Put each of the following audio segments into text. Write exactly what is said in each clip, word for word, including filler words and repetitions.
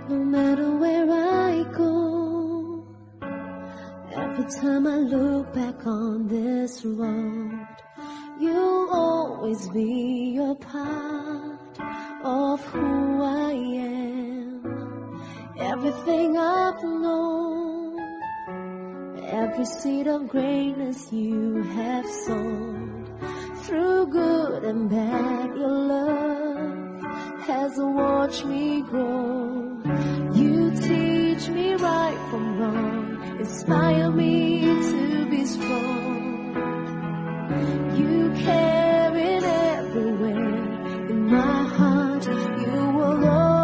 No matter where I go, every time I look back on this road, you'll always be a part of who I am. Everything I've known, every seed of greatness you have sown, through good and bad, your love has watched me grow. You teach me right from wrong, inspire me to be strong. You carry it everywhere in my heart. You will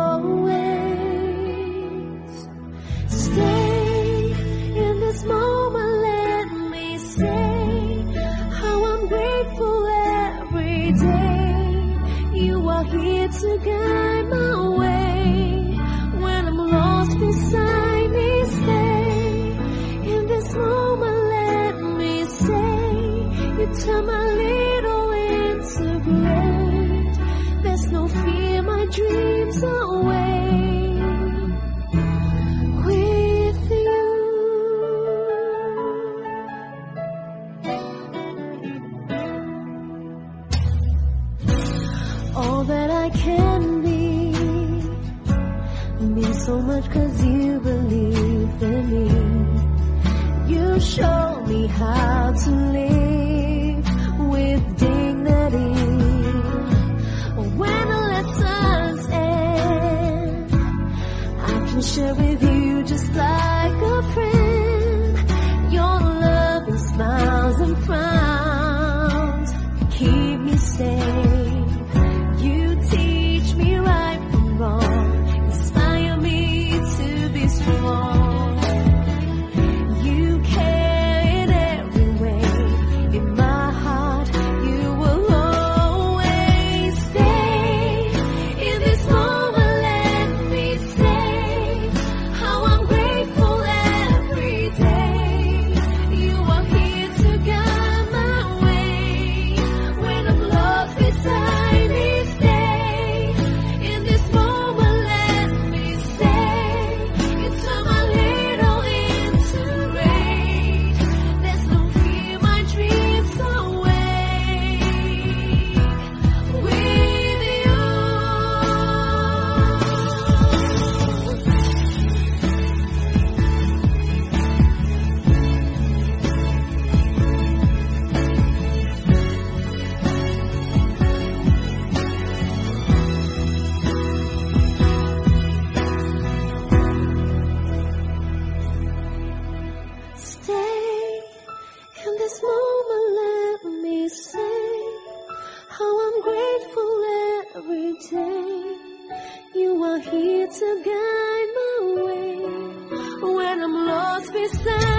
always stay in this moment. Let me say how I'm grateful every day. You are here to guide my way. When I'm lost beside me, stay in this moment. Let me say you turn my little into great. There's no fear, my dreams away with you. All that I can be means so much 'cause you believe in me. You show me how to live with dignity. When the lessons end, I can share with you just like a friend. Your love and smiles and frowns keep me safe. You teach me right from wrong, inspire me to be strong. You carry it every way in my heart. You will always stay in this moment. Let me say how I'm grateful every day. You are here to guide my way. When I'm lost beside me, stay in this moment. Let me say you turn my little into great. There's no fear, my dreams away with you. Stay in this moment. Let me say how I'm grateful every day. You are here to guide my way. When I'm lost beside